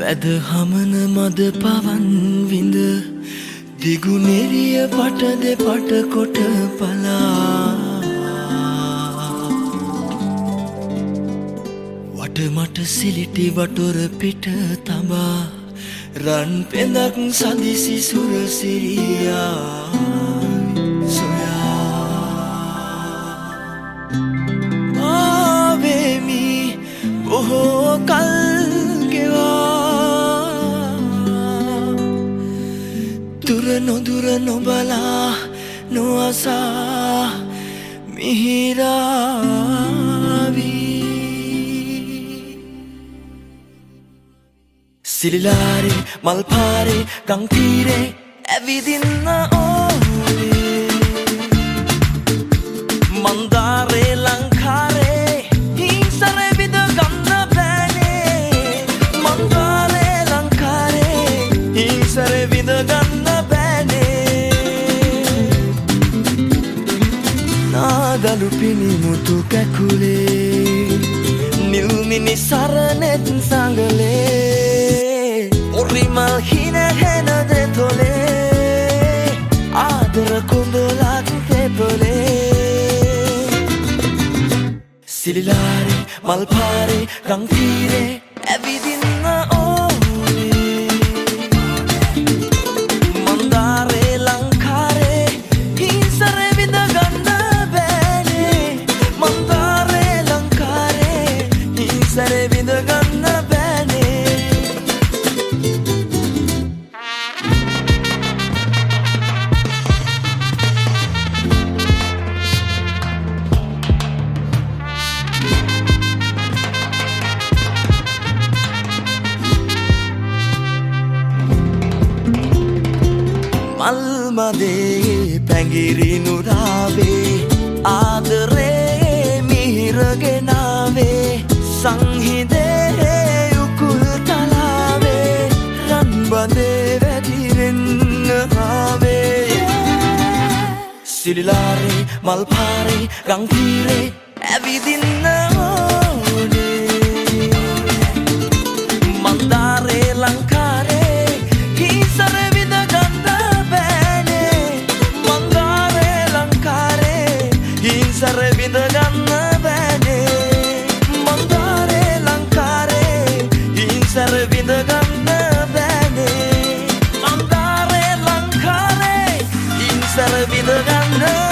වැද හමන මද පවන් විඳ දිගුනෙරිය පට දෙපට කොට පලා වට මට සිලිටි වටොර පිට තබා රන් පෙඳක් සදිසි සුරසිරියා සොයා ආවෙමි බොහෝ කල් දුර නොදුර නොබලා නොඅසා මිහිරාවී සිලිලාරේ මල් පාරේ ගම් තීරේ ඇවිදින්න ඕනේ මන්දාරේ ලංකාරේ හිංසරේ විද ගන්න බෑනේ මන්දාරේ ලංකාරේ හිංසරේ විද ගන්න ගලු පිනිමුතු කැකුලේ නිල්මිනි සරනෙත් සඟලේ ඔරිමල් හින හෙන දෙතොලේ ආදර කොඳලක් තෙපලේ සිලිලාරේ මල් පාරේ ගම් තීරේ ඇවිදින්න ඕනේ මන්දාරේ ලංකාරේ හිංසරේ විඳ ගන්න සරේ විඳ ගන්න බෑනේ මල් මදේ පැංගිරි නුරාවේ ආදරේ මිහිරගෙනාවේ සංහිදේ උකුල් තලාවේ රන්බදේ වැදිරෙන්න ආවේ සිලිලාරේ මල් පාරේ ගම් තීරේ ඇවිදින්න ඕනේ මන්දාරේ ලංකාරේ හිංසරේ විඳ ගන්න බෑනේ මන්දාරේ ලංකාරේ හිංසරේ විඳ ගන්න සර විඳ ගන්න බෑනේ මන්දාරේ ලංකාරේ හිංසර විඳ ගන්න